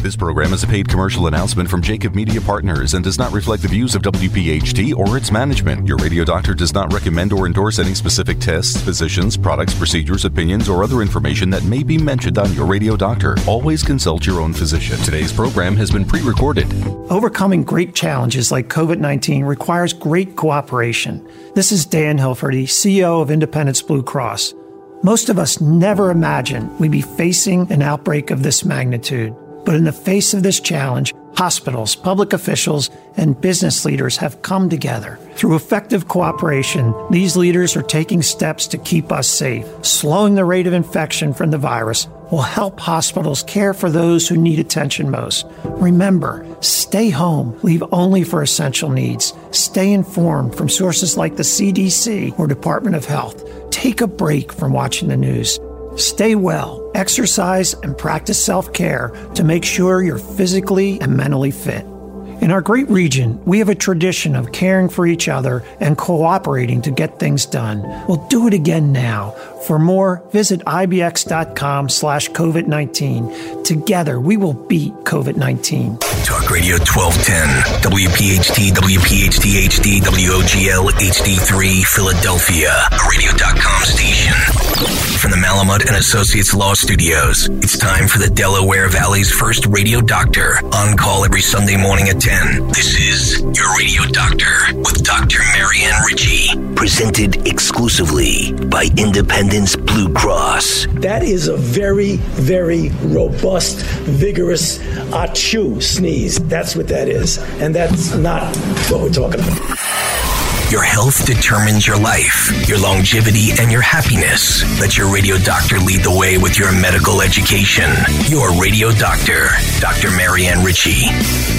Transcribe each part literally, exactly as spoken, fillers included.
This program is a paid commercial announcement from Jacob Media Partners and does not reflect the views of W P H T or its management. Your radio doctor does not recommend or endorse any specific tests, physicians, products, procedures, opinions, or other information that may be mentioned on your radio doctor. Always consult your own physician. Today's program has been pre-recorded. Overcoming great challenges like covid nineteen requires great cooperation. This is Dan Hilferty, C E O of Independence Blue Cross. Most of us never imagined we'd be facing an outbreak of this magnitude. But in the face of this challenge, hospitals, public officials, and business leaders have come together. Through effective cooperation, these leaders are taking steps to keep us safe. Slowing the rate of infection from the virus will help hospitals care for those who need attention most. Remember, stay home, leave only for essential needs. Stay informed from sources like the C D C or Department of Health. Take a break from watching the news. Stay well, exercise, and practice self-care to make sure you're physically and mentally fit. In our great region, we have a tradition of caring for each other and cooperating to get things done. We'll do it again now. For more, visit ibx.com slash COVID-19. Together, we will beat covid nineteen. Talk Radio twelve ten, W P H T, W P H T H D, W O G L H D three, Philadelphia, a radio dot com station. From the Malamud and Associates Law Studios, it's time for the Delaware Valley's first radio doctor, on call every Sunday morning at ten. This is Your Radio Doctor with Doctor Marianne Ritchie, presented exclusively by Independence Blue Cross. That is a very, very robust, vigorous achoo sneeze. That's what that is. And that's not what we're talking about. Your health determines your life, your longevity, and your happiness. Let your radio doctor lead the way with your medical education. Your Radio Doctor, Doctor Marianne Ritchie.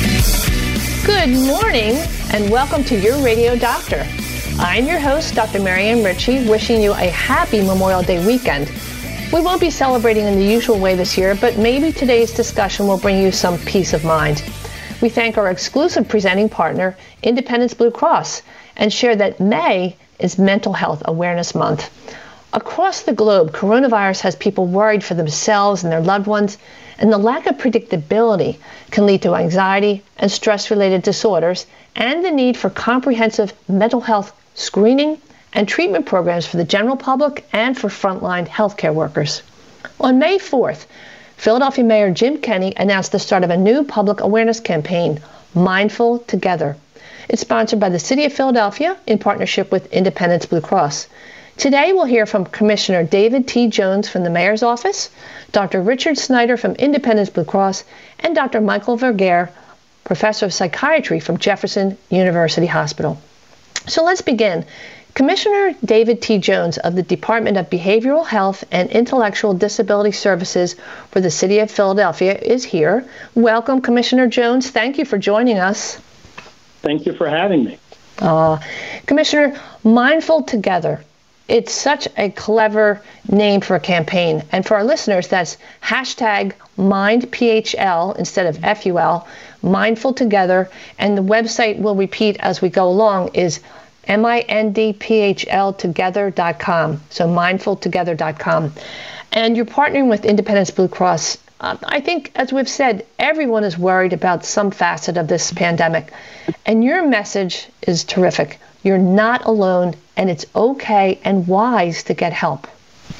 Good morning, and welcome to Your Radio Doctor. I'm your host, Doctor Marianne Ritchie, wishing you a happy Memorial Day weekend. We won't be celebrating in the usual way this year, but maybe today's discussion will bring you some peace of mind. We thank our exclusive presenting partner, Independence Blue Cross, and share that May is Mental Health Awareness Month. Across the globe, coronavirus has people worried for themselves and their loved ones, and the lack of predictability can lead to anxiety and stress-related disorders and the need for comprehensive mental health screening and treatment programs for the general public and for frontline healthcare workers. On May fourth, Philadelphia Mayor Jim Kenney announced the start of a new public awareness campaign, Mindful Together. It's sponsored by the City of Philadelphia in partnership with Independence Blue Cross. Today we'll hear from Commissioner David T. Jones from the Mayor's Office, Doctor Richard Snyder from Independence Blue Cross, and Doctor Michael Vergere, Professor of Psychiatry from Jefferson University Hospital. So let's begin. Commissioner David T. Jones of the Department of Behavioral Health and Intellectual Disability Services for the City of Philadelphia is here. Welcome, Commissioner Jones. Thank you for joining us. Thank you for having me. Uh, Commissioner, Mindful Together. It's such a clever name for a campaign. And for our listeners, that's hashtag MindPHL instead of F U L, Mindful Together. And the website we'll repeat as we go along is M I N D P H L together dot com. So mindful together dot com. And you're partnering with Independence Blue Cross. Uh, I think, as we've said, everyone is worried about some facet of this pandemic. And your message is terrific. You're not alone, and it's okay and wise to get help.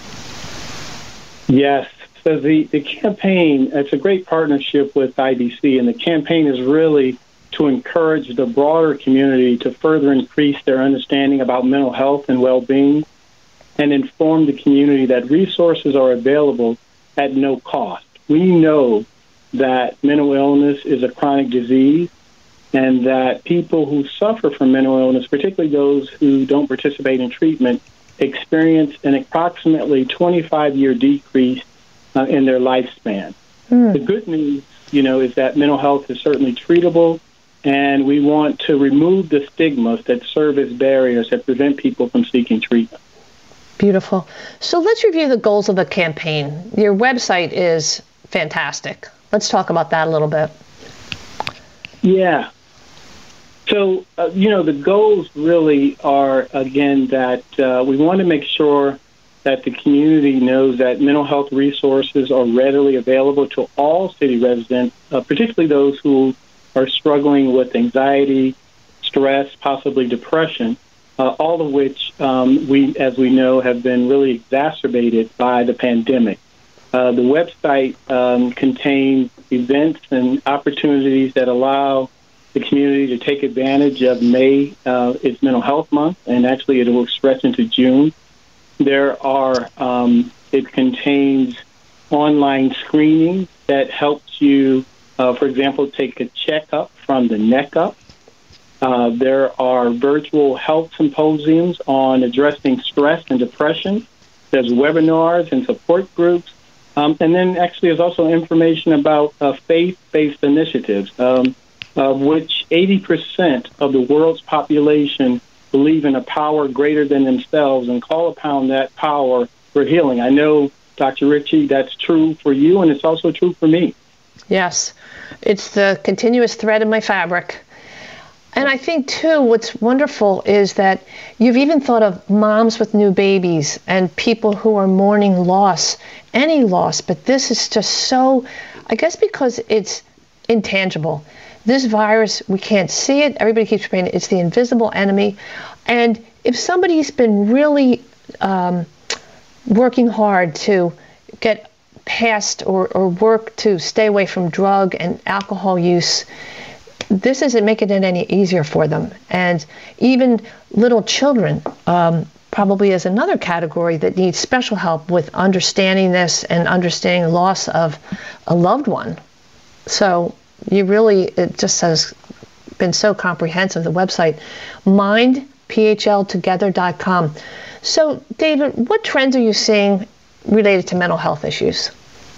Yes. So the, the campaign, it's a great partnership with I D C, and the campaign is really to encourage the broader community to further increase their understanding about mental health and well-being and inform the community that resources are available at no cost. We know that mental illness is a chronic disease and that people who suffer from mental illness, particularly those who don't participate in treatment, experience an approximately twenty-five year decrease uh, in their lifespan. Mm. The good news, you know, is that mental health is certainly treatable, and we want to remove the stigmas that serve as barriers that prevent people from seeking treatment. Beautiful. So let's review the goals of the campaign. Your website is fantastic. Let's talk about that a little bit. Yeah. So, uh, you know, the goals really are, again, that uh, we want to make sure that the community knows that mental health resources are readily available to all city residents, uh, particularly those who are struggling with anxiety, stress, possibly depression, uh, all of which um, we, as we know, have been really exacerbated by the pandemic. Uh, the website um, contains events and opportunities that allow the community to take advantage of May. Uh, it's Mental Health Month, and actually it will stretch into June. There are, um, it contains online screening that helps you, uh, for example, take a checkup from the neck up. Uh, there are virtual health symposiums on addressing stress and depression. There's webinars and support groups. Um, and then actually there's also information about uh, faith-based initiatives, um, of which eighty percent of the world's population believe in a power greater than themselves and call upon that power for healing. I know, Doctor Ritchie, that's true for you, and it's also true for me. Yes, it's the continuous thread in my fabric. And I think, too, what's wonderful is that you've even thought of moms with new babies and people who are mourning loss, any loss, but this is just so, I guess because it's intangible. This virus, we can't see it. Everybody keeps saying it's the invisible enemy. And if somebody's been really um, working hard to get past or, or work to stay away from drug and alcohol use, this isn't making it any easier for them. And even little children um, probably is another category that needs special help with understanding this and understanding loss of a loved one. So you really, it just has been so comprehensive, the website, mind p h l together dot com. So, David, what trends are you seeing related to mental health issues?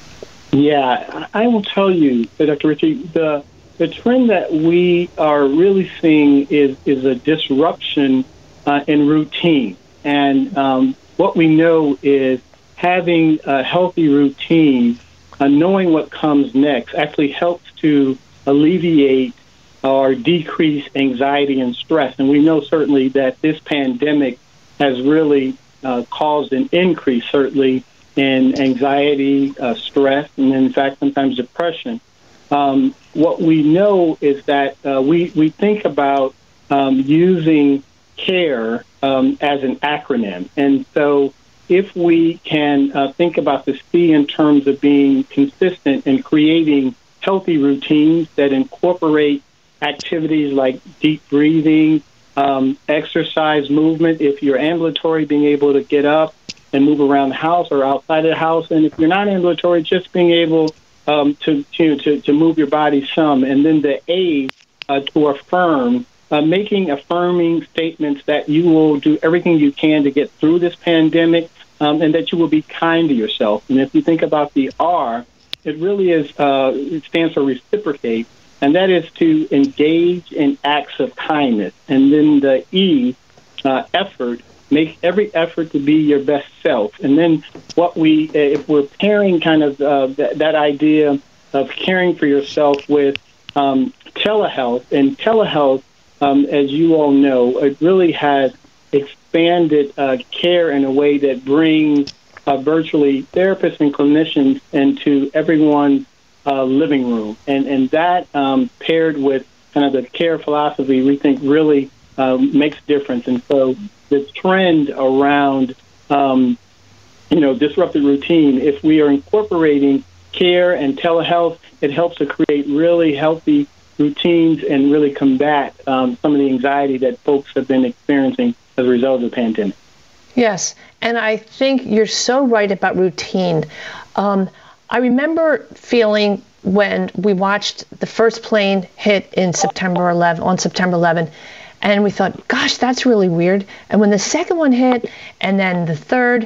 Yeah, I will tell you, Doctor Ritchie, the the trend that we are really seeing is, is a disruption uh, in routine. And um, what we know is having a healthy routine, uh, knowing what comes next, actually helps to alleviate or decrease anxiety and stress. And we know certainly that this pandemic has really uh, caused an increase, certainly, in anxiety, uh, stress, and in fact, sometimes depression. Um, what we know is that uh, we, we think about um, using CARE um, as an acronym. And so if we can uh, think about the C in terms of being consistent and creating healthy routines that incorporate activities like deep breathing, um, exercise, movement, if you're ambulatory, being able to get up and move around the house or outside of the house. And if you're not ambulatory, just being able um, to, to, to, to move your body some. And then the A, uh, to affirm, uh, making affirming statements that you will do everything you can to get through this pandemic, um, and that you will be kind to yourself. And if you think about the R, it really is, uh, it stands for reciprocate, and that is to engage in acts of kindness. And then the E, uh, effort, make every effort to be your best self. And then what we, if we're pairing kind of uh, that, that idea of caring for yourself with um, telehealth, and telehealth, um, as you all know, it really has expanded uh, care in a way that brings uh, virtually therapists and clinicians into everyone's uh, living room. And, and that um, paired with kind of the care philosophy, we think really uh, makes a difference. And so the trend around, um, you know, disrupted routine, if we are incorporating care and telehealth, it helps to create really healthy routines and really combat um, some of the anxiety that folks have been experiencing as a result of the pandemic. Yes, and I think you're so right about routine. Um, I remember feeling when we watched the first plane hit in September eleventh, on September eleventh, and we thought, gosh, that's really weird. And when the second one hit, and then the third,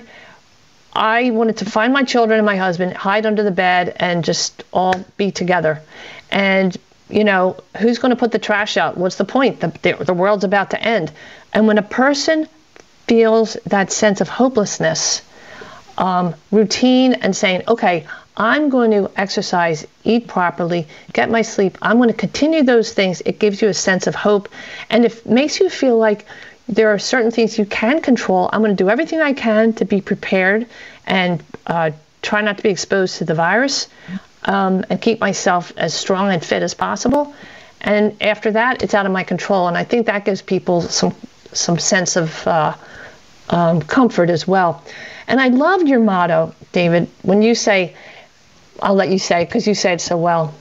I wanted to find my children and my husband, hide under the bed, and just all be together. And, you know, who's going to put the trash out? What's the point? The, the, the world's about to end. And when a person feels that sense of hopelessness, um, routine and saying, okay, I'm going to exercise, eat properly, get my sleep. I'm going to continue those things. It gives you a sense of hope, and it makes you feel like there are certain things you can control. I'm going to do everything I can to be prepared and uh, try not to be exposed to the virus, um, and keep myself as strong and fit as possible. And after that, it's out of my control. And I think that gives people some some sense of uh, um, comfort as well. And I loved your motto, David, when you say, I'll let you say, because you said so well.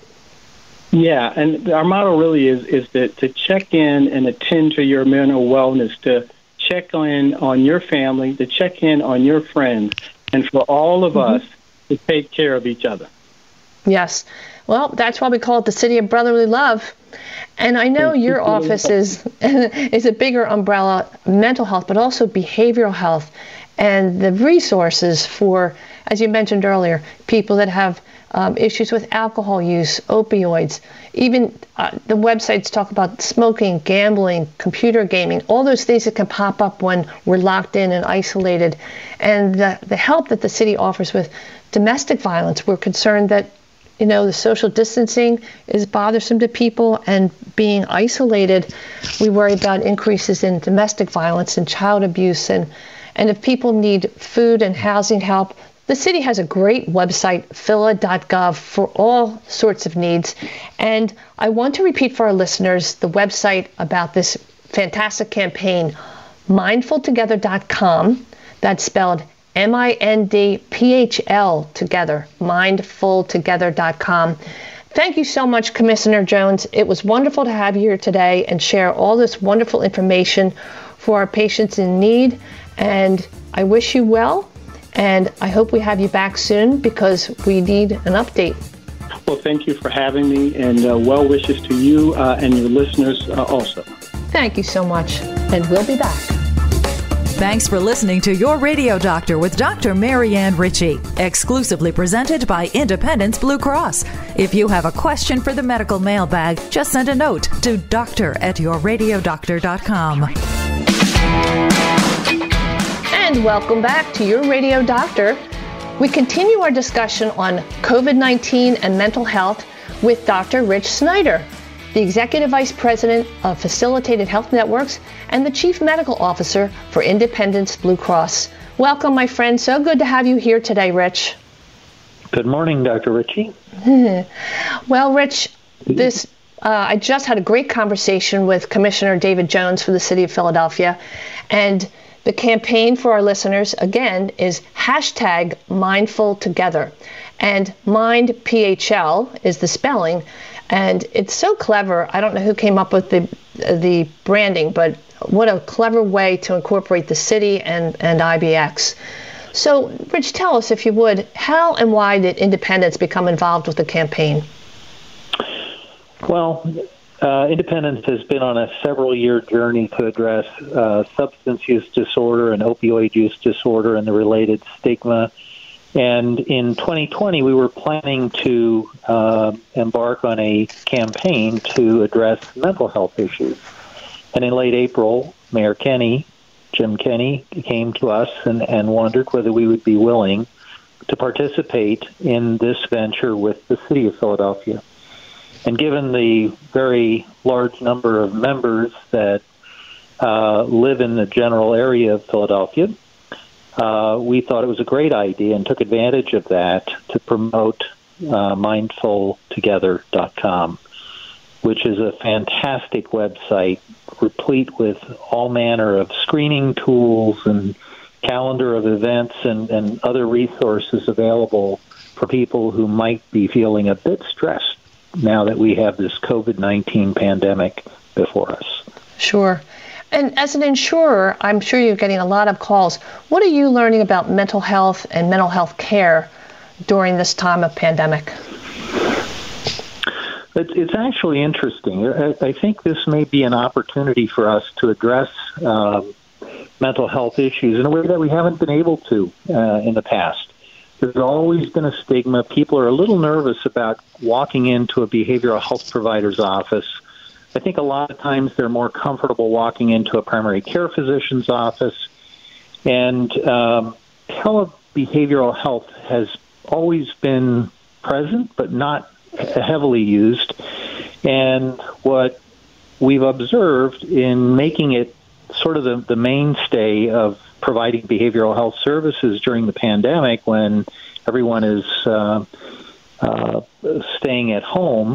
Yeah, and our motto really is is that to check in and attend to your mental wellness, to check in on your family, to check in on your friends, and for all of mm-hmm. us to take care of each other. Yes. Well, that's why we call it the City of Brotherly Love. And I know your office is, is a bigger umbrella, mental health, but also behavioral health, and the resources for, as you mentioned earlier, people that have um, issues with alcohol use, opioids, even uh, the websites talk about smoking, gambling, computer gaming, all those things that can pop up when we're locked in and isolated. And the, the help that the city offers with domestic violence, we're concerned that you know, the social distancing is bothersome to people, and being isolated, we worry about increases in domestic violence and child abuse. And, and if people need food and housing help, the city has a great website, P H L A dot gov, for all sorts of needs. And I want to repeat for our listeners the website about this fantastic campaign, mindful together dot com. That's spelled M I N D P H L together, mindful together dot com. Thank you so much, Commissioner Jones. It was wonderful to have you here today and share all this wonderful information for our patients in need. And I wish you well, and I hope we have you back soon because we need an update. Well, thank you for having me, and uh, well wishes to you uh, and your listeners uh, also. Thank you so much, and we'll be back. Thanks for listening to Your Radio Doctor with Doctor Marianne Ritchie, exclusively presented by Independence Blue Cross. If you have a question for the medical mailbag, just send a note to doctor at your radio doctor dot com. And welcome back to Your Radio Doctor. We continue our discussion on COVID nineteen and mental health with Doctor Rich Snyder, the Executive Vice President of Facilitated Health Networks and the Chief Medical Officer for Independence Blue Cross. Welcome, my friend. So good to have you here today, Rich. Good morning, Doctor Ritchie. Well, Rich, this uh, I just had a great conversation with Commissioner David Jones for the City of Philadelphia, and the campaign for our listeners, again, is hashtag Mindful Together. And Mind, P H L, is the spelling. And it's so clever. I don't know who came up with the the branding, but what a clever way to incorporate the city and, and I B X. So, Rich, tell us, if you would, how and why did Independence become involved with the campaign? Well, uh, Independence has been on a several-year journey to address uh, substance use disorder and opioid use disorder and the related stigma. And in twenty twenty, we were planning to uh, embark on a campaign to address mental health issues. And in late April, Mayor Kenney, Jim Kenney, came to us and, and wondered whether we would be willing to participate in this venture with the City of Philadelphia. And given the very large number of members that uh, live in the general area of Philadelphia, Uh, we thought it was a great idea and took advantage of that to promote uh, mindful together dot com, which is a fantastic website replete with all manner of screening tools and calendar of events and, and other resources available for people who might be feeling a bit stressed now that we have this COVID nineteen pandemic before us. Sure. And as an insurer, I'm sure you're getting a lot of calls. What are you learning about mental health and mental health care during this time of pandemic? It's actually interesting. I think this may be an opportunity for us to address um, mental health issues in a way that we haven't been able to uh, in the past. There's always been a stigma. People are a little nervous about walking into a behavioral health provider's office. I think a lot of times they're more comfortable walking into a primary care physician's office. And um, telebehavioral health has always been present, but not heavily used. And what we've observed in making it sort of the, the mainstay of providing behavioral health services during the pandemic when everyone is uh, uh, staying at home,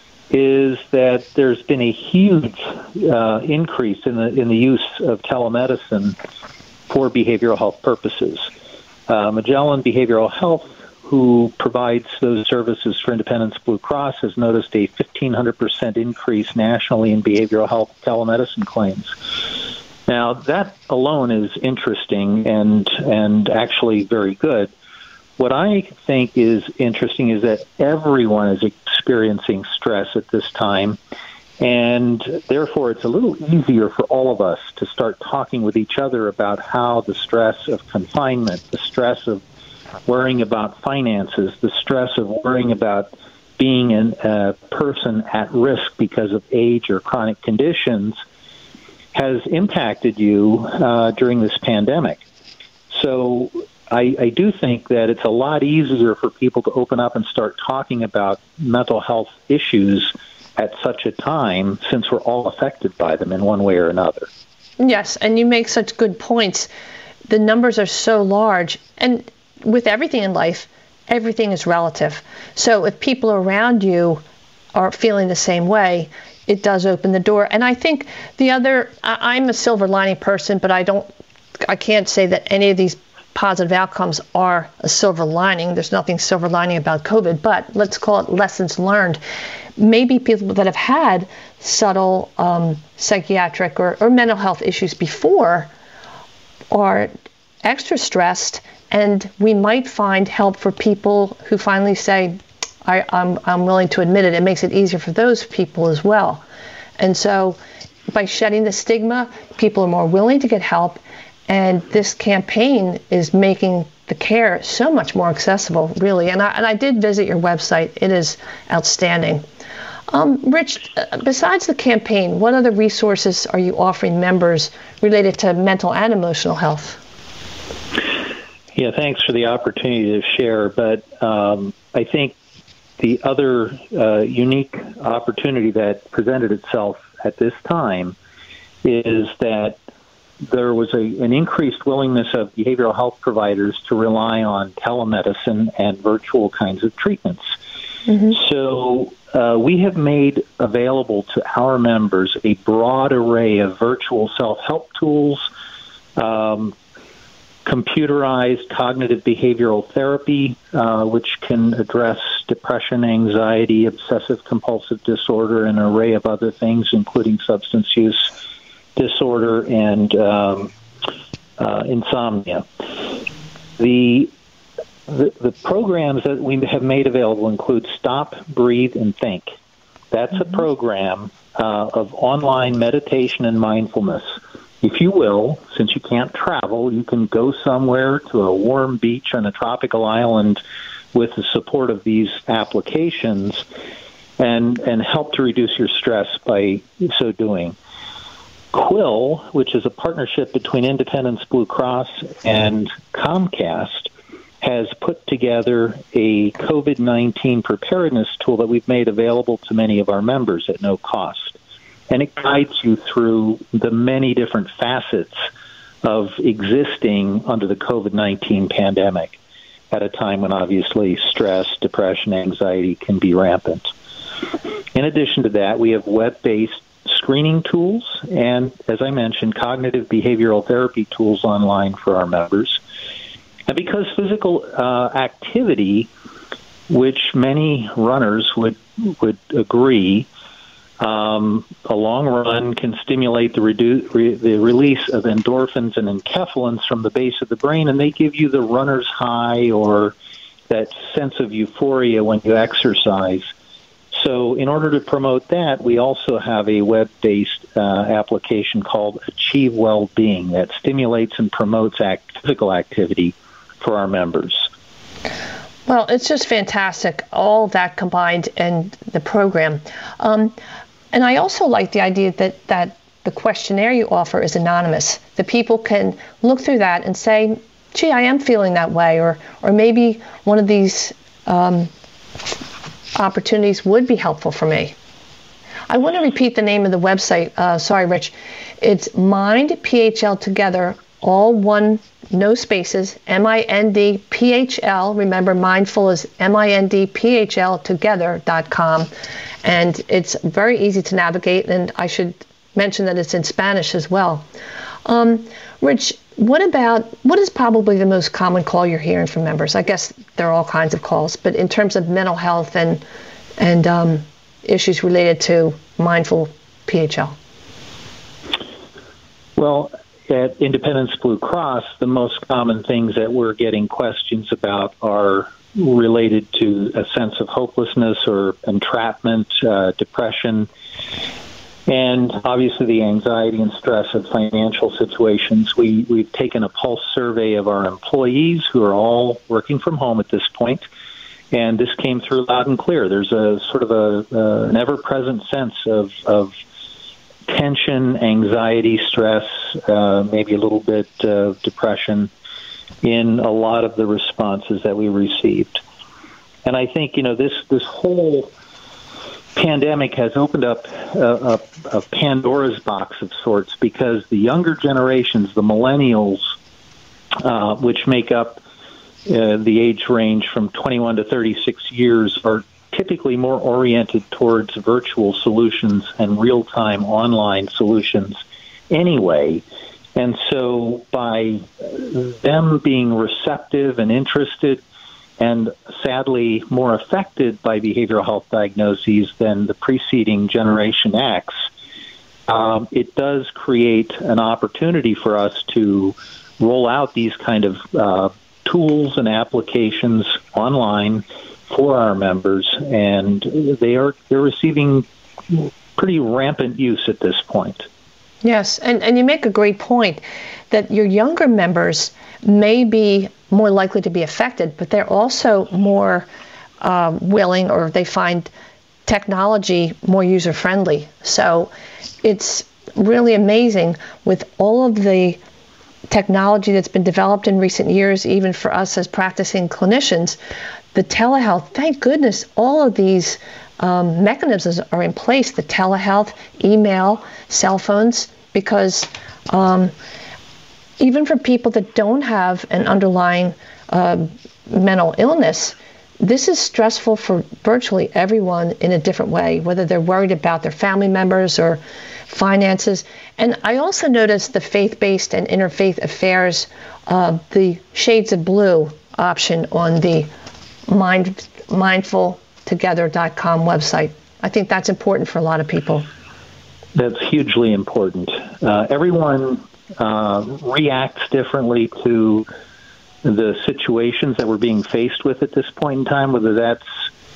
is that there's been a huge uh, increase in the in the use of telemedicine for behavioral health purposes. Uh, Magellan Behavioral Health, who provides those services for Independence Blue Cross, has noticed a fifteen hundred percent increase nationally in behavioral health telemedicine claims. Now, that alone is interesting and and actually very good. What I think is interesting is that everyone is experiencing stress at this time, and therefore it's a little easier for all of us to start talking with each other about how the stress of confinement, the stress of worrying about finances, the stress of worrying about being an, a person at risk because of age or chronic conditions has impacted you uh, during this pandemic. So I, I do think that it's a lot easier for people to open up and start talking about mental health issues at such a time, since we're all affected by them in one way or another. Yes, and you make such good points. The numbers are so large, and with everything in life, everything is relative. So if people around you are feeling the same way, it does open the door. And I think the other, I'm a silver lining person, but I don't, I can't say that any of these positive outcomes are a silver lining. There's nothing silver lining about COVID, but let's call it lessons learned. Maybe people that have had subtle um, psychiatric or, or mental health issues before are extra stressed, and we might find help for people who finally say, I, I'm, I'm willing to admit it. It makes it easier for those people as well. And so by shedding the stigma, people are more willing to get help. And this campaign is making the care so much more accessible, really. And I, and I did visit your website. It is outstanding. Um, Rich, besides the campaign, what other resources are you offering members related to mental and emotional health? Yeah, thanks for the opportunity to share. But um, I think the other uh, unique opportunity that presented itself at this time is that there was a, an increased willingness of behavioral health providers to rely on telemedicine and virtual kinds of treatments. Mm-hmm. So uh, we have made available to our members a broad array of virtual self-help tools, um, computerized cognitive behavioral therapy, uh, which can address depression, anxiety, obsessive-compulsive disorder, and an array of other things, including substance use disorder and um, uh, insomnia. The, the the programs that we have made available include Stop, Breathe, and Think. That's mm-hmm. a program uh, of online meditation and mindfulness. If you will, since you can't travel, you can go somewhere to a warm beach on a tropical island with the support of these applications and, and help to reduce your stress by so doing. Quill, which is a partnership between Independence Blue Cross and Comcast, has put together a COVID nineteen preparedness tool that we've made available to many of our members at no cost. And it guides you through the many different facets of existing under the COVID nineteen pandemic at a time when obviously stress, depression, anxiety can be rampant. In addition to that, we have web-based screening tools and, as I mentioned, cognitive behavioral therapy tools online for our members. And because physical uh, activity, which many runners would would agree, um, a long run can stimulate the, redu- re- the release of endorphins and enkephalins from the base of the brain, and they give you the runner's high or that sense of euphoria when you exercise. So in order to promote that, we also have a web-based uh, application called Achieve Well-Being that stimulates and promotes act- physical activity for our members. Well, it's just fantastic, all that combined in the program. Um, and I also like the idea that, that the questionnaire you offer is anonymous, that people can look through that and say, gee, I am feeling that way, or, or maybe one of these um, opportunities would be helpful for me. I want to repeat the name of the website. Uh, sorry, Rich. It's Mind P H L Together, all one, no spaces, M I N D P H L. Remember, mindful is M I N D P H L together dot com. And it's very easy to navigate, and I should mention that it's in Spanish as well. Um, Rich, what about, what is probably the most common call you're hearing from members? I guess there are all kinds of calls, but in terms of mental health and and um, issues related to mindful P H L? Well, at Independence Blue Cross, the most common things that we're getting questions about are related to a sense of hopelessness or entrapment, uh, depression, and obviously the anxiety and stress of financial situations. We, we've taken a pulse survey of our employees who are all working from home at this point, and this came through loud and clear. There's a sort of a, uh, an ever-present sense of, of tension, anxiety, stress, uh, maybe a little bit of depression in a lot of the responses that we received. And I think, you know, this, this whole pandemic has opened up a, a, a Pandora's box of sorts, because the younger generations, the millennials, uh, which make up uh, the age range from twenty-one to thirty-six years, are typically more oriented towards virtual solutions and real-time online solutions anyway. And so by them being receptive and interested, and sadly more affected by behavioral health diagnoses than the preceding Generation X, um, it does create an opportunity for us to roll out these kind of uh, tools and applications online for our members, and they are they're receiving pretty rampant use at this point. Yes, and, and you make a great point that your younger members may be more likely to be affected, but they're also more uh, willing, or they find technology more user-friendly. So it's really amazing with all of the technology that's been developed in recent years, even for us as practicing clinicians, the telehealth, thank goodness, all of these um, mechanisms are in place, the telehealth, email, cell phones, because um, even for people that don't have an underlying uh, mental illness, this is stressful for virtually everyone in a different way, whether they're worried about their family members or finances. And I also noticed the faith-based and interfaith affairs, uh, the Shades of Blue option on the mind, mindful together dot com website. I think that's important for a lot of people. That's hugely important. Uh, everyone uh, reacts differently to the situations that we're being faced with at this point in time, whether that's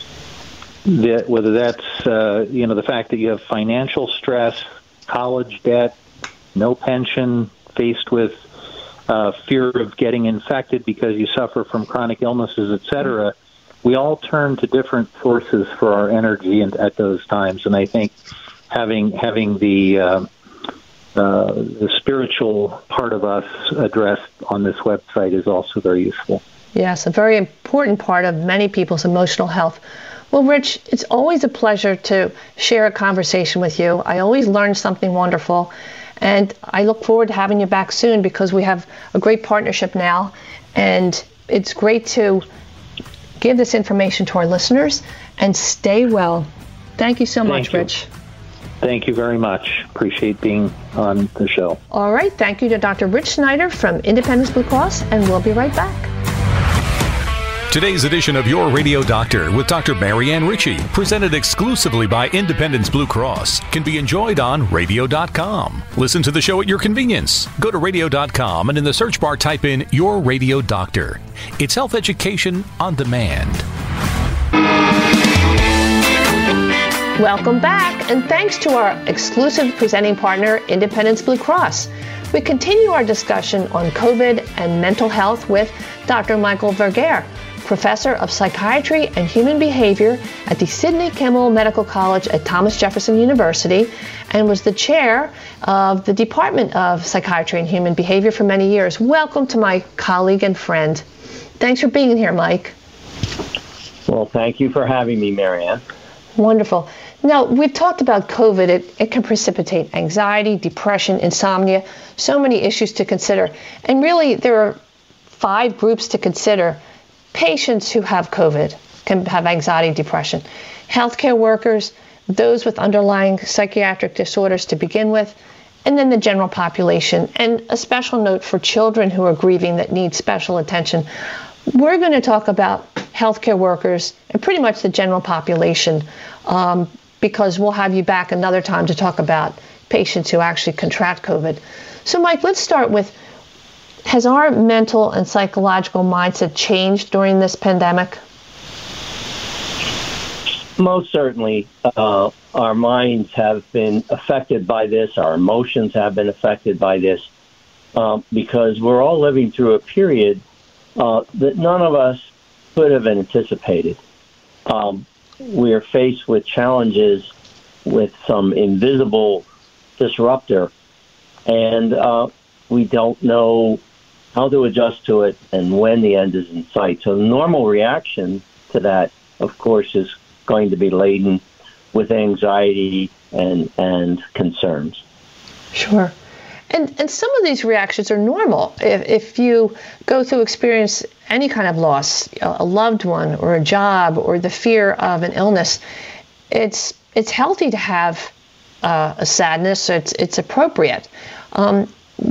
the, whether that's uh, you know the fact that you have financial stress, college debt, no pension, faced with uh, fear of getting infected because you suffer from chronic illnesses, et cetera. We all turn to different sources for our energy and at those times, and I think having having the uh, uh, the spiritual part of us addressed on this website is also very useful. Yes, a very important part of many people's emotional health. Well, Rich, it's always a pleasure to share a conversation with you. I always learn something wonderful, and I look forward to having you back soon, because we have a great partnership now, and it's great to give this information to our listeners, and stay well. Thank you so Thank much, you. Rich. Thank you very much. Appreciate being on the show. All right. Thank you to Doctor Rich Snyder from Independence Blue Cross, and we'll be right back. Today's edition of Your Radio Doctor with Doctor Marianne Ritchie, presented exclusively by Independence Blue Cross, can be enjoyed on radio dot com. Listen to the show at your convenience. Go to radio dot com and in the search bar type in Your Radio Doctor. It's health education on demand. Welcome back, and thanks to our exclusive presenting partner, Independence Blue Cross. We continue our discussion on COVID and mental health with Doctor Michael Vergere, Professor of Psychiatry and Human Behavior at the Sidney Kimmel Medical College at Thomas Jefferson University, and was the chair of the Department of Psychiatry and Human Behavior for many years. Welcome to my colleague and friend. Thanks for being here, Mike. Well, thank you for having me, Marianne. Wonderful. Now, we've talked about COVID. It, it can precipitate anxiety, depression, insomnia, so many issues to consider. And really, there are five groups to consider. Patients who have COVID can have anxiety and depression. Healthcare workers, those with underlying psychiatric disorders to begin with, and then the general population. And a special note for children who are grieving that need special attention. We're going to talk about healthcare workers and pretty much the general population, um, because we'll have you back another time to talk about patients who actually contract COVID. So, Mike, let's start with, has our mental and psychological mindset changed during this pandemic? Most certainly. Uh, our minds have been affected by this. Our emotions have been affected by this uh, because we're all living through a period uh, that none of us could have anticipated. Um, we are faced with challenges with some invisible disruptor, and uh, we don't know how to adjust to it and when the end is in sight. So the normal reaction to that, of course, is going to be laden with anxiety and and concerns. Sure. And and some of these reactions are normal. If, if you go through experience any kind of loss, a loved one or a job or the fear of an illness, it's it's healthy to have uh, a sadness. So it's it's appropriate. Um,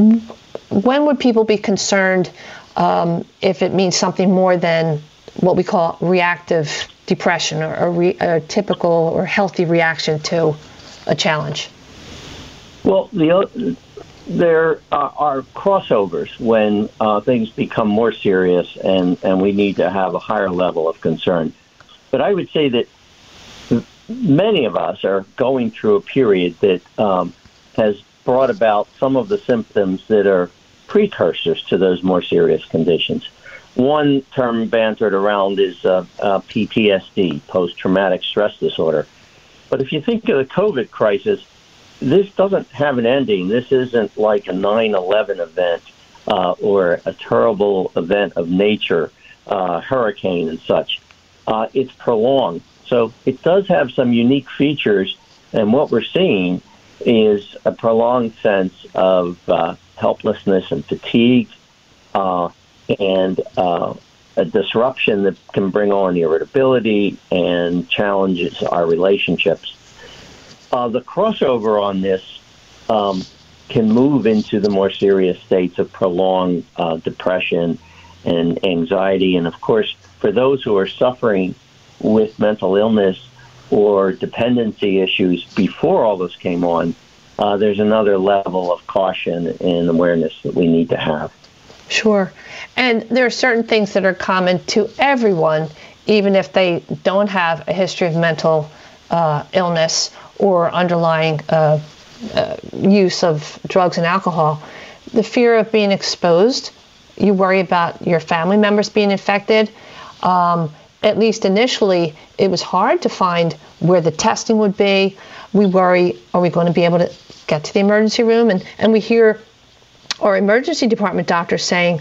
when would people be concerned um, if it means something more than what we call reactive depression or a, re, a typical or healthy reaction to a challenge? Well, the there are, are crossovers when uh, things become more serious and, and we need to have a higher level of concern. But I would say that many of us are going through a period that um, has brought about some of the symptoms that are precursors to those more serious conditions. One term bantered around is uh, uh, P T S D, post-traumatic stress disorder. But if you think of the COVID crisis, this doesn't have an ending. This isn't like a nine eleven event uh, or a terrible event of nature, uh, hurricane and such. Uh, it's prolonged. So it does have some unique features, and what we're seeing is a prolonged sense of uh, helplessness and fatigue, uh, and uh, a disruption that can bring on irritability and challenges our relationships. Uh, the crossover on this um, can move into the more serious states of prolonged uh, depression and anxiety. And, of course, for those who are suffering with mental illness or dependency issues before all this came on, uh, there's another level of caution and awareness that we need to have. Sure. And there are certain things that are common to everyone, even if they don't have a history of mental uh, illness or underlying uh, uh, use of drugs and alcohol. The fear of being exposed. You worry about your family members being infected. Um, at least initially, it was hard to find where the testing would be. We worry, are we going to be able to get to the emergency room? And, and we hear our emergency department doctors saying,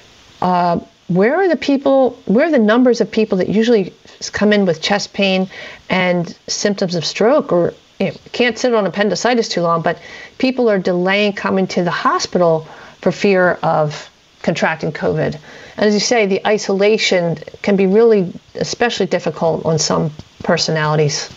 uh, where are the people, where are the numbers of people that usually come in with chest pain and symptoms of stroke, or you know, can't sit on appendicitis too long, but people are delaying coming to the hospital for fear of contracting COVID. And as you say, the isolation can be really especially difficult on some personalities.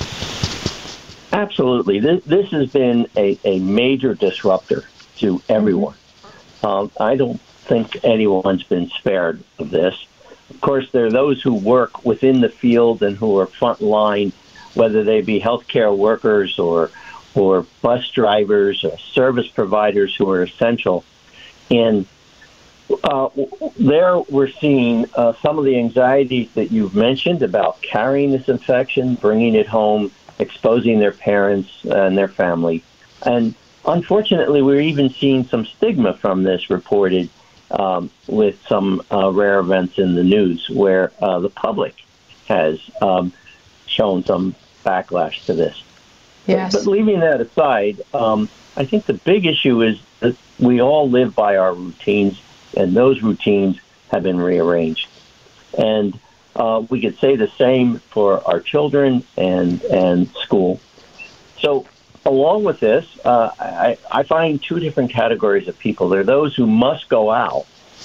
Absolutely. This, this has been a, a major disruptor to everyone. Um, I don't think anyone's been spared of this. Of course, there are those who work within the field and who are front line, whether they be healthcare workers or or bus drivers or service providers who are essential. And uh, there we're seeing uh, some of the anxieties that you've mentioned about carrying this infection, bringing it home, exposing their parents and their family. And unfortunately, we're even seeing some stigma from this reported um, with some uh, rare events in the news where uh, the public has um, shown some backlash to this. Yes. But, but leaving that aside, um, I think the big issue is that we all live by our routines, and those routines have been rearranged. And uh, Uh, we could say the same for our children and and school. So along with this, uh, I, I find two different categories of people. There are those who must go out,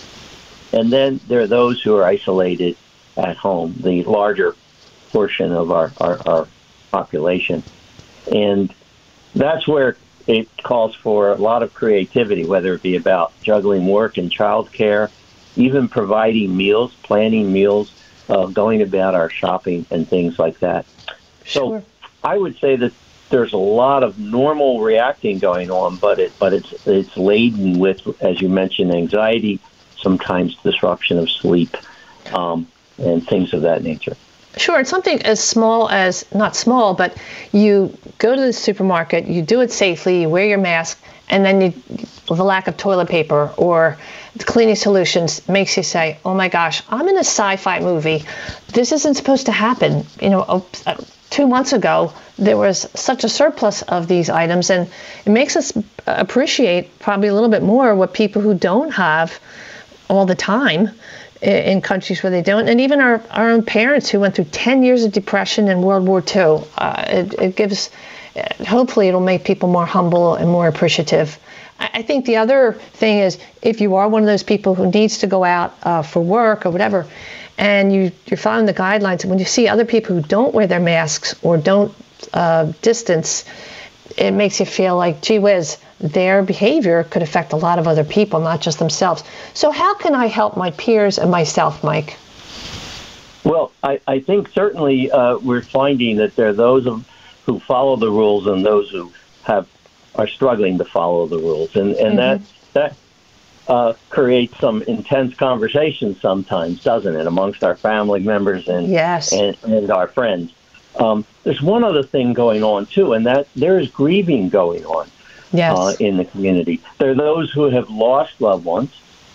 and then there are those who are isolated at home, the larger portion of our, our, our population. And that's where it calls for a lot of creativity, whether it be about juggling work and childcare, even providing meals, planning meals, uh, going about our shopping and things like that. Sure. So I would say that there's a lot of normal reacting going on, but it but it's it's laden with, as you mentioned, anxiety, sometimes disruption of sleep, um, and things of that nature. Sure, it's something as small as, not small, but you go to the supermarket, you do it safely, you wear your mask, and then you, with a lack of toilet paper or cleaning solutions makes you say, oh my gosh, I'm in a sci-fi movie. This isn't supposed to happen. You know, two months ago, there was such a surplus of these items, and it makes us appreciate probably a little bit more what people who don't have all the time in countries where they don't, and even our, our own parents who went through ten years of depression in World War Two. Uh, it, it gives, hopefully it'll make people more humble and more appreciative. I, I think the other thing is, if you are one of those people who needs to go out uh, for work or whatever, and you, you're following the guidelines, and when you see other people who don't wear their masks or don't uh, distance, it makes you feel like, gee whiz, their behavior could affect a lot of other people, not just themselves. So how can I help my peers and myself, Mike? Well, I, I think certainly uh, we're finding that there are those of, who follow the rules and those who have are struggling to follow the rules. And, and mm-hmm. that, that uh, creates some intense conversations sometimes, doesn't it, amongst our family members and, yes. and, and our friends. Um, there's one other thing going on, too, and that there is grieving going on. Yes. Uh, in the community. There are those who have lost loved ones,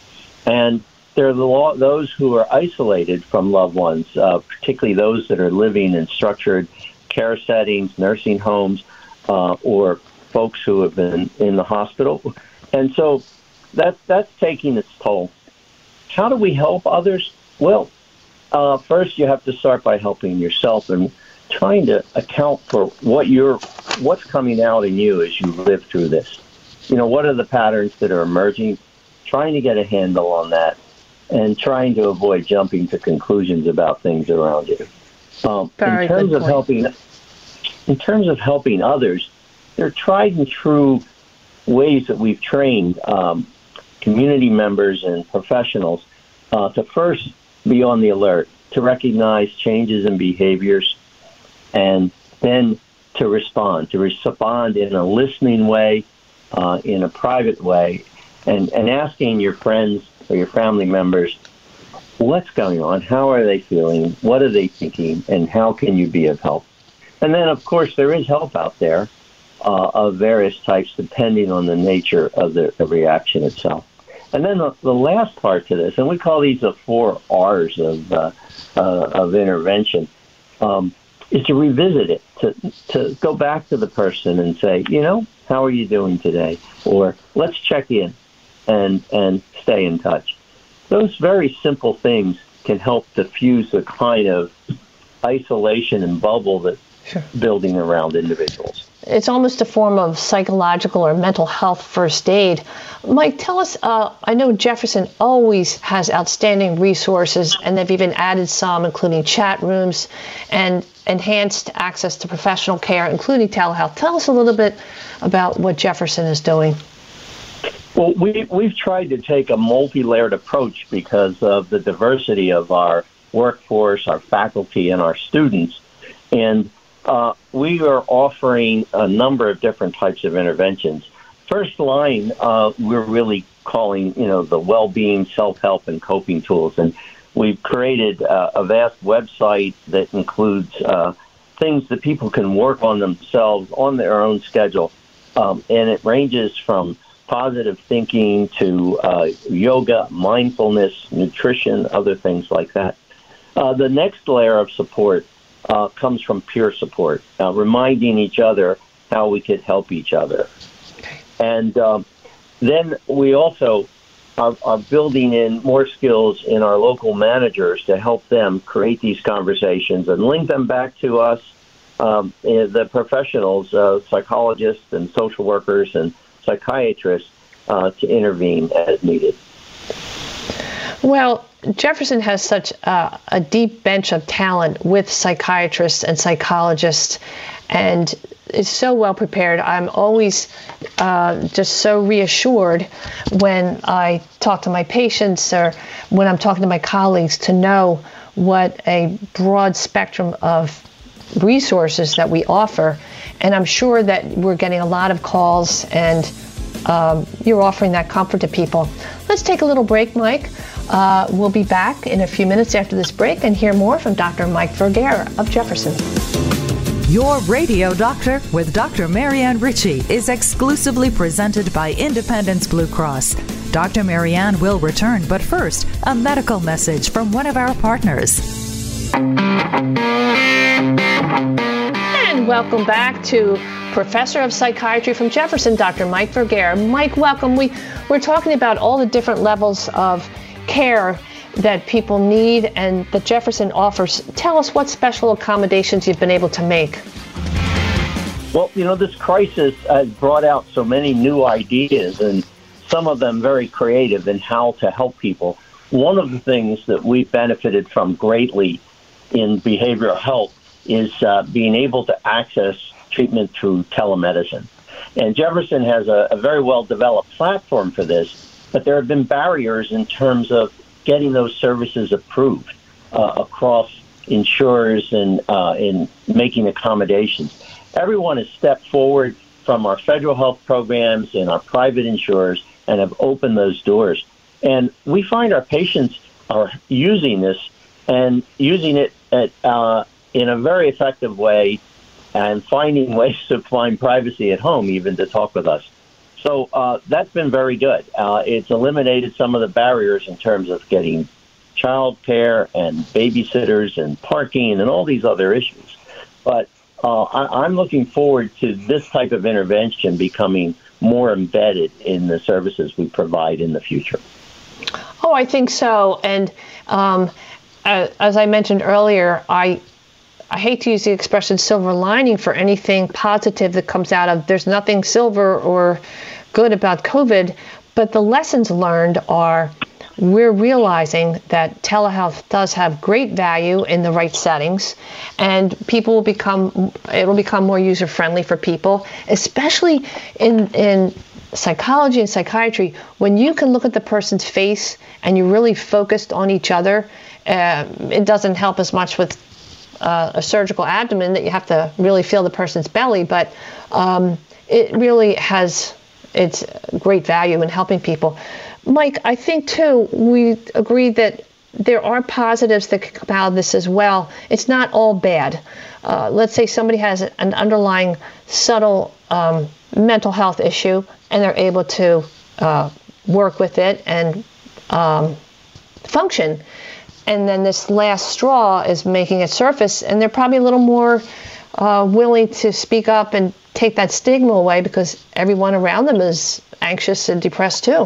and there are the lo- those who are isolated from loved ones, uh, particularly those that are living in structured care settings, nursing homes, uh, or folks who have been in the hospital. And so that, that's taking its toll. How do we help others? Well, uh, first you have to start by helping yourself and trying to account for what you're, what's coming out in you as you live through this. You know, what are the patterns that are emerging? Trying to get a handle on that, and trying to avoid jumping to conclusions about things around you. Um, Very in terms good of point. helping, in terms of helping others, there are tried and true ways that we've trained um, community members and professionals uh, to first be on the alert, to recognize changes in behaviors, and then to respond, to respond in a listening way, uh, in a private way, and, and asking your friends or your family members, what's going on? How are they feeling? What are they thinking? And how can you be of help? And then, of course, there is help out there uh, of various types, depending on the nature of the, the reaction itself. And then the, the last part to this, and we call these the four R's of, uh, uh, of intervention, um, is to revisit it, to to go back to the person and say, you know, how are you doing today? Or let's check in and and stay in touch. Those very simple things can help diffuse the kind of isolation and bubble that's sure. building around individuals. It's almost a form of psychological or mental health first aid. Mike, tell us, uh, I know Jefferson always has outstanding resources, and they've even added some, including chat rooms and enhanced access to professional care, including telehealth. Tell us a little bit about what Jefferson is doing. Well, we, we've tried to take a multi-layered approach because of the diversity of our workforce, our faculty, and our students. And uh, we are offering a number of different types of interventions. First line, uh, we're really calling, you know, the well-being, self-help, and coping tools. And we've created uh, a vast website that includes uh, things that people can work on themselves on their own schedule. Um, and it ranges from positive thinking to uh, yoga, mindfulness, nutrition, other things like that. Uh, the next layer of support uh, comes from peer support, uh, reminding each other how we could help each other. And um, then we also are, are building in more skills in our local managers to help them create these conversations and link them back to us, um, the professionals, uh, psychologists and social workers and psychiatrists, uh, to intervene as needed. Well, Jefferson has such uh, a deep bench of talent with psychiatrists and psychologists, and is so well prepared. I'm always uh, just so reassured when I talk to my patients or when I'm talking to my colleagues to know what a broad spectrum of resources that we offer. And I'm sure that we're getting a lot of calls, and um, you're offering that comfort to people. Let's take a little break, Mike. Uh, we'll be back in a few minutes after this break and hear more from Doctor Mike Vergara of Jefferson. Your Radio Doctor with Doctor Marianne Ritchie is exclusively presented by Independence Blue Cross. Doctor Marianne will return, but first, a medical message from one of our partners. And welcome back to Professor of Psychiatry from Jefferson, Doctor Mike Vergara. Mike, welcome. We, we're talking about all the different levels of care that people need and that Jefferson offers. Tell us what special accommodations you've been able to make. Well, you know, this crisis has brought out so many new ideas, and some of them very creative in how to help people. One of the things that we've benefited from greatly in behavioral health is uh, being able to access treatment through telemedicine. And Jefferson has a, a very well-developed platform for this, but there have been barriers in terms of getting those services approved uh, across insurers and uh, in making accommodations. Everyone has stepped forward from our federal health programs and our private insurers and have opened those doors. And we find our patients are using this and using it at, uh, in a very effective way and finding ways to find privacy at home, even to talk with us. So uh, that's been very good. Uh, it's eliminated some of the barriers in terms of getting child care and babysitters and parking and all these other issues. But uh, I, I'm looking forward to this type of intervention becoming more embedded in the services we provide in the future. Oh, I think so. And um, as I mentioned earlier, I I hate to use the expression silver lining for anything positive that comes out of, there's nothing silver or good about COVID, but the lessons learned are we're realizing that telehealth does have great value in the right settings, and people will become, it'll become more user-friendly for people, especially in, in psychology and psychiatry. When you can look at the person's face and you're really focused on each other, uh, it doesn't help as much with Uh, a surgical abdomen that you have to really feel the person's belly, but um, it really has its great value in helping people. Mike, I think too, we agree that there are positives that can come out of this as well. It's not all bad. Uh, let's say somebody has an underlying subtle um, mental health issue and they're able to uh, work with it and um, function. And then this last straw is making it surface, and they're probably a little more uh, willing to speak up and take that stigma away because everyone around them is anxious and depressed too.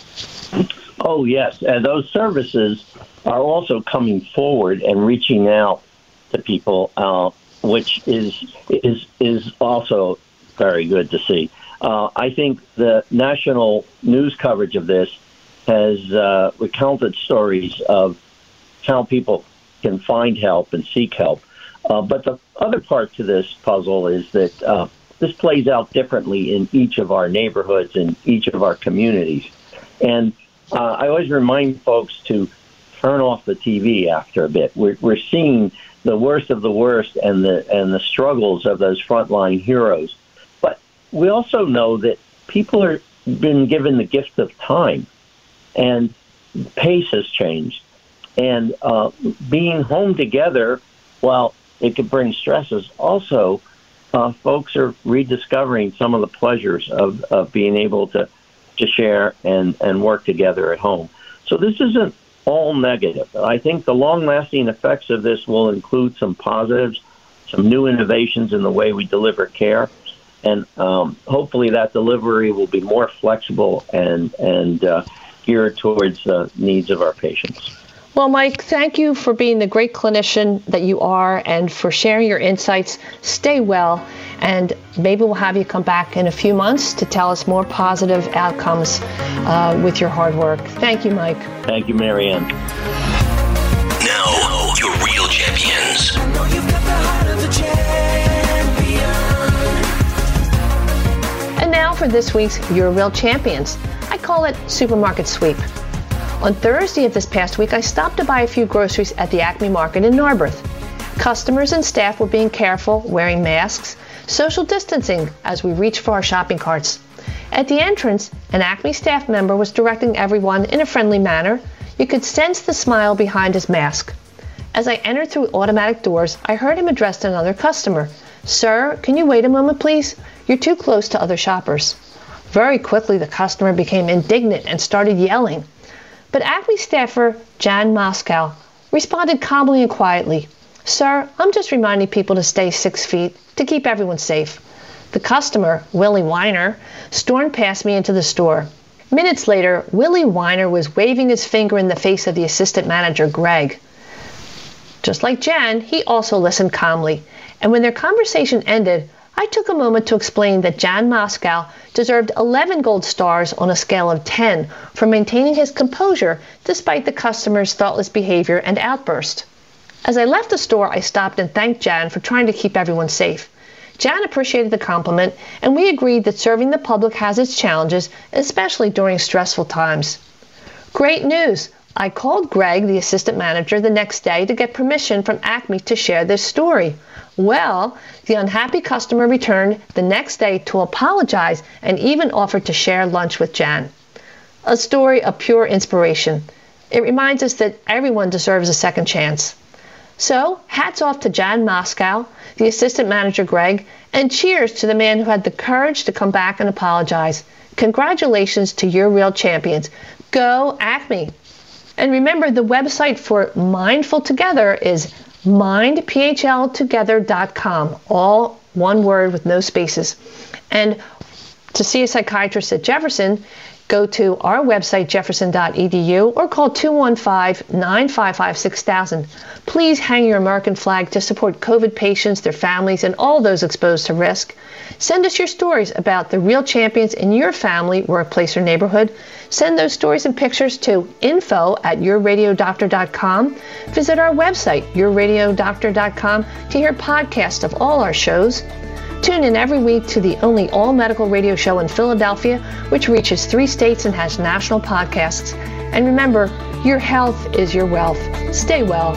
Oh, yes. And those services are also coming forward and reaching out to people, uh, which is is is also very good to see. Uh, I think the national news coverage of this has uh, recounted stories of how people can find help and seek help. Uh, but the other part to this puzzle is that uh, this plays out differently in each of our neighborhoods and each of our communities. And uh, I always remind folks to turn off the T V after a bit. We're, we're seeing the worst of the worst and the and the struggles of those frontline heroes. But we also know that people are been given the gift of time, and pace has changed. And uh, being home together, while it could bring stresses, also uh, folks are rediscovering some of the pleasures of, of being able to, to share and, and work together at home. So this isn't all negative. I think the long-lasting effects of this will include some positives, some new innovations in the way we deliver care, and um, hopefully that delivery will be more flexible and, and uh, geared towards the needs of our patients. Well, Mike, thank you for being the great clinician that you are and for sharing your insights. Stay well, and maybe we'll have you come back in a few months to tell us more positive outcomes uh, with your hard work. Thank you, Mike. Thank you, Marianne. Now, your real champions. I know you've got the heart of a champion. And now for this week's Your Real Champions. I call it Supermarket Sweep. On Thursday of this past week, I stopped to buy a few groceries at the Acme Market in Narberth. Customers and staff were being careful, wearing masks, social distancing as we reached for our shopping carts. At the entrance, an Acme staff member was directing everyone in a friendly manner. You could sense the smile behind his mask. As I entered through automatic doors, I heard him address another customer. "Sir, can you wait a moment, please? You're too close to other shoppers." Very quickly, the customer became indignant and started yelling. But Acme staffer Jan Moscow responded calmly and quietly. "Sir, I'm just reminding people to stay six feet to keep everyone safe." The customer, Willie Weiner, stormed past me into the store. Minutes later, Willie Weiner was waving his finger in the face of the assistant manager, Greg. Just like Jan, he also listened calmly. And when their conversation ended, I took a moment to explain that Jan Moscow deserved eleven gold stars on a scale of ten for maintaining his composure despite the customer's thoughtless behavior and outburst. As I left the store, I stopped and thanked Jan for trying to keep everyone safe. Jan appreciated the compliment, and we agreed that serving the public has its challenges, especially during stressful times. Great news! I called Greg, the assistant manager, the next day to get permission from Acme to share this story. Well, the unhappy customer returned the next day to apologize and even offered to share lunch with Jan. A story of pure inspiration. It reminds us that everyone deserves a second chance. So, hats off to Jan Moscow, the assistant manager Greg, and cheers to the man who had the courage to come back and apologize. Congratulations to your real champions. Go Acme! And remember, the website for Mindful Together is mind p h l together dot com, all one word with no spaces. And to see a psychiatrist at Jefferson, go to our website, jefferson dot e d u, or call two one five, nine five five, six thousand. Please hang your American flag to support COVID patients, their families, and all those exposed to risk. Send us your stories about the real champions in your family, workplace, or neighborhood. Send those stories and pictures to info at your radio doctor dot com. Visit our website, your radio doctor dot com, to hear podcasts of all our shows. Tune in every week to the only all-medical radio show in Philadelphia, which reaches three states and has national podcasts. And remember, your health is your wealth. Stay well.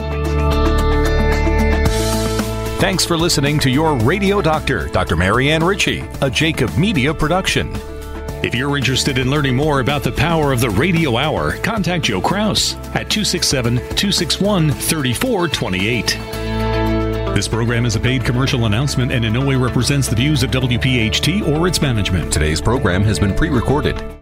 Thanks for listening to Your Radio Doctor, Doctor Marianne Ritchie, a Jacob Media production. If you're interested in learning more about the power of the radio hour, contact Joe Kraus at two six seven, two six one, three four two eight. This program is a paid commercial announcement and in no way represents the views of W P H T or its management. Today's program has been pre-recorded.